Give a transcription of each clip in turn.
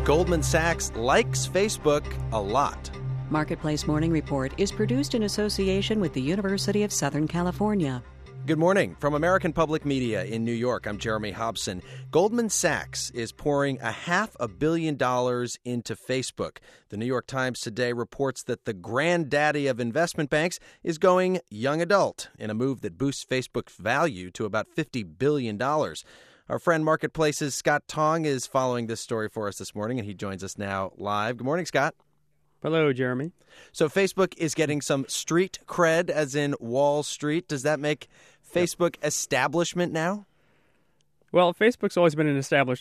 Goldman Sachs likes Facebook a lot. Marketplace Morning Report is produced in association with the University of Southern California. Good morning. From American Public Media in New York, I'm Jeremy Hobson. Goldman Sachs is pouring $500 million into Facebook. The New York Times today reports that the granddaddy of investment banks is going young adult in a move that boosts Facebook's value to about $50 billion. Our friend Marketplace's Scott Tong is following this story for us this morning, and he joins us now live. Good morning, Scott. Hello, Jeremy. So Facebook is getting some street cred, as in Wall Street. Does that make Facebook establishment now? Well, Facebook's always been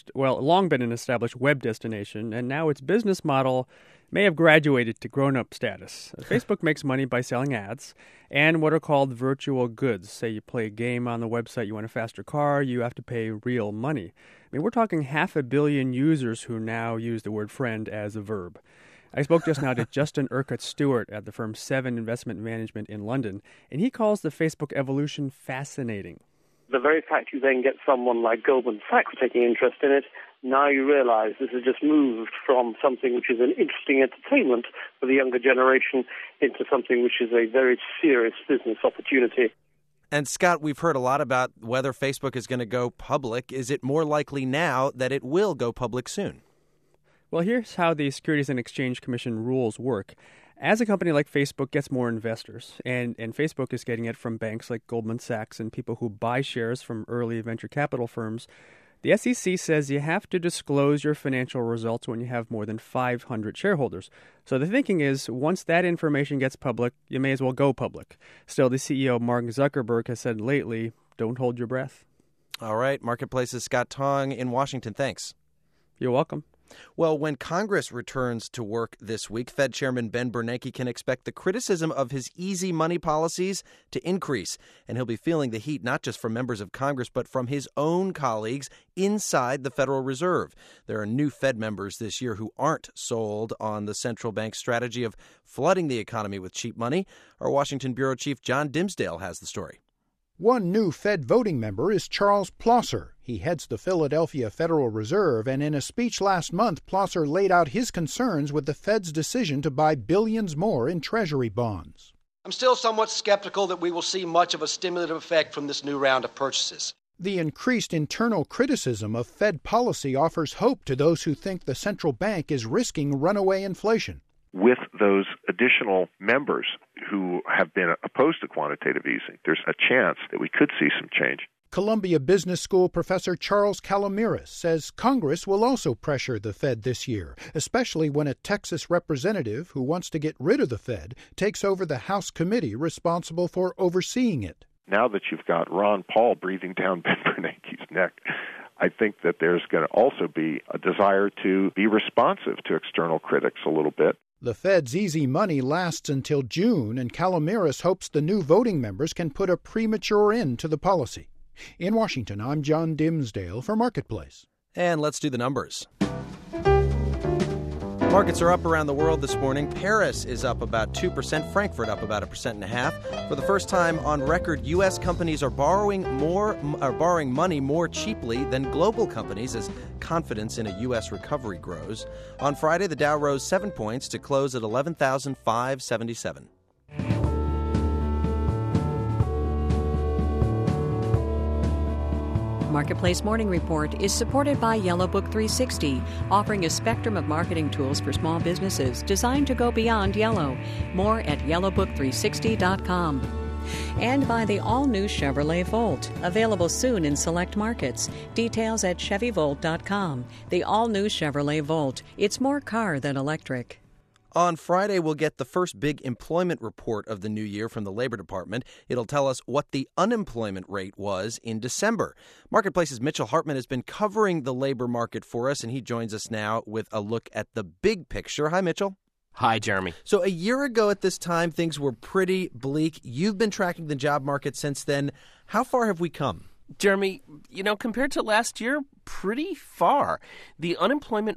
long been an established web destination, and now its business model may have graduated to grown-up status. Facebook makes money by selling ads and what are called virtual goods. Say you play a game on the website, you want a faster car, you have to pay real money. I mean, we're talking 500 million users who now use the word friend as a verb. I spoke just now to Justin Urquhart Stewart at the firm Seven Investment Management in London, and he calls the Facebook evolution fascinating. The very fact you then get someone like Goldman Sachs taking interest in it, now you realize this has just moved from something which is an interesting entertainment for the younger generation into something which is a very serious business opportunity. And Scott, we've heard a lot about whether Facebook is going to go public. Is it more likely now that it will go public soon? Well, here's how the Securities and Exchange Commission rules work. As a company like Facebook gets more investors, and Facebook is getting it from banks like Goldman Sachs and people who buy shares from early venture capital firms, the SEC says you have to disclose your financial results when you have more than 500 shareholders. So the thinking is, once that information gets public, you may as well go public. Still, the CEO, Mark Zuckerberg, has said lately, don't hold your breath. All right. Marketplace's Scott Tong in Washington. Thanks. You're welcome. Well, when Congress returns to work this week, Fed Chairman Ben Bernanke can expect the criticism of his easy money policies to increase. And he'll be feeling the heat not just from members of Congress, but from his own colleagues inside the Federal Reserve. There are new Fed members this year who aren't sold on the central bank's strategy of flooding the economy with cheap money. Our Washington bureau chief John Dimsdale has the story. One new Fed voting member is Charles Plosser. He heads the Philadelphia Federal Reserve, and in a speech last month, Plosser laid out his concerns with the Fed's decision to buy billions more in Treasury bonds. I'm still somewhat skeptical that we will see much of a stimulative effect from this new round of purchases. The increased internal criticism of Fed policy offers hope to those who think the central bank is risking runaway inflation. With those additional members who have been opposed to quantitative easing, there's a chance that we could see some change. Columbia Business School professor Charles Calamiris says Congress will also pressure the Fed this year, especially when a Texas representative who wants to get rid of the Fed takes over the House committee responsible for overseeing it. Now that you've got Ron Paul breathing down Ben Bernanke's neck, I think that there's going to also be a desire to be responsive to external critics a little bit. The Fed's easy money lasts until June, and Calamiris hopes the new voting members can put a premature end to the policy. In Washington, I'm John Dimsdale for Marketplace. And let's do the numbers. Markets are up around the world this morning. Paris is up about 2%, Frankfurt up about 1.5%. For the first time on record, U.S. companies are borrowing money more cheaply than global companies as confidence in a U.S. recovery grows. On Friday, the Dow rose 7 points to close at 11,577. Marketplace Morning Report is supported by Yellow Book 360, offering a spectrum of marketing tools for small businesses designed to go beyond yellow. More at yellowbook360.com. And by the all-new Chevrolet Volt, available soon in select markets. Details at chevyvolt.com. The all-new Chevrolet Volt. It's more car than electric. On Friday, we'll get the first big employment report of the new year from the Labor Department. It'll tell us what the unemployment rate was in December. Marketplace's Mitchell Hartman has been covering the labor market for us, and he joins us now with a look at the big picture. Hi, Mitchell. Hi, Jeremy. So a year ago at this time, things were pretty bleak. You've been tracking the job market since then. How far have we come? Jeremy, compared to last year, pretty far. The unemployment rate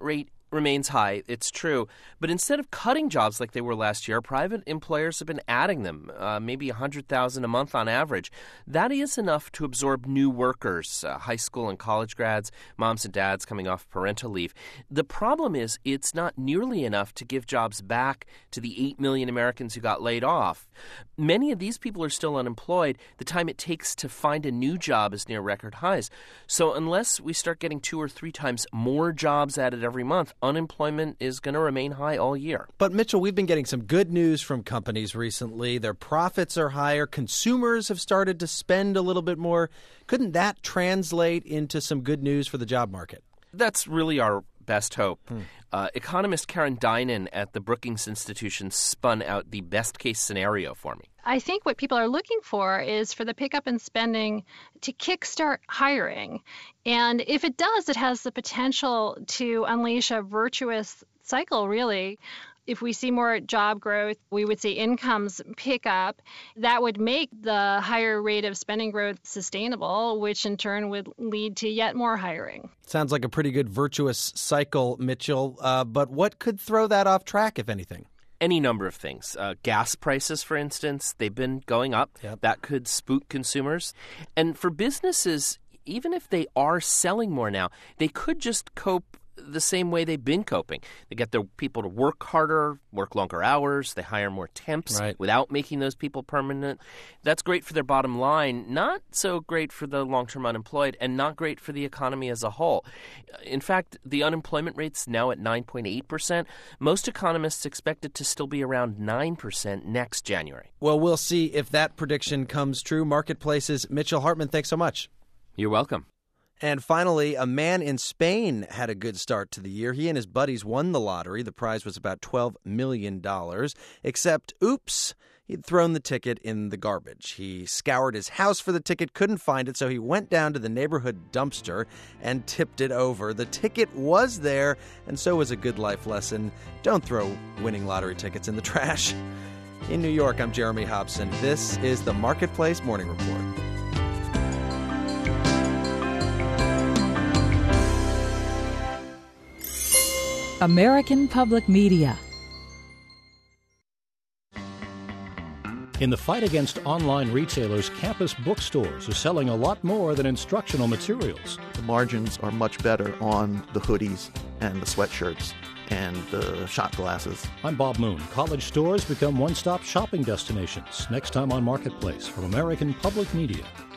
remains high, it's true. But instead of cutting jobs like they were last year, private employers have been adding them, maybe 100,000 a month on average. That is enough to absorb new workers, high school and college grads, moms and dads coming off parental leave. The problem is it's not nearly enough to give jobs back to the 8 million Americans who got laid off. Many of these people are still unemployed. The time it takes to find a new job is near record highs. So unless we start getting 2 or 3 times more jobs added every month, unemployment is going to remain high all year. But, Mitchell, we've been getting some good news from companies recently. Their profits are higher. Consumers have started to spend a little bit more. Couldn't that translate into some good news for the job market? That's really our best hope. Economist Karen Dinan at the Brookings Institution spun out the best-case scenario for me. I think what people are looking for is for the pickup in spending to kickstart hiring. And if it does, it has the potential to unleash a virtuous cycle, really. If we see more job growth, we would see incomes pick up. That would make the higher rate of spending growth sustainable, which in turn would lead to yet more hiring. Sounds like a pretty good virtuous cycle, Mitchell. But what could throw that off track, if anything? Any number of things. Gas prices, for instance, they've been going up. Yep. That could spook consumers. And for businesses, even if they are selling more now, they could just cope the same way they've been coping. They get their people to work harder, work longer hours. They hire more temps without making those people permanent. That's great for their bottom line, not so great for the long-term unemployed, and not great for the economy as a whole. In fact, the unemployment rate's now at 9.8%. Most economists expect it to still be around 9% next January. Well, we'll see if that prediction comes true. Marketplace's Mitchell Hartman, thanks so much. You're welcome. And finally, a man in Spain had a good start to the year. He and his buddies won the lottery. The prize was about $12 million. Except, oops, he'd thrown the ticket in the garbage. He scoured his house for the ticket, couldn't find it, so he went down to the neighborhood dumpster and tipped it over. The ticket was there, and so was a good life lesson. Don't throw winning lottery tickets in the trash. In New York, I'm Jeremy Hobson. This is the Marketplace Morning Report. American Public Media. In the fight against online retailers, campus bookstores are selling a lot more than instructional materials. The margins are much better on the hoodies and the sweatshirts and the shot glasses. I'm Bob Moon. College stores become one-stop shopping destinations. Next time on Marketplace from American Public Media.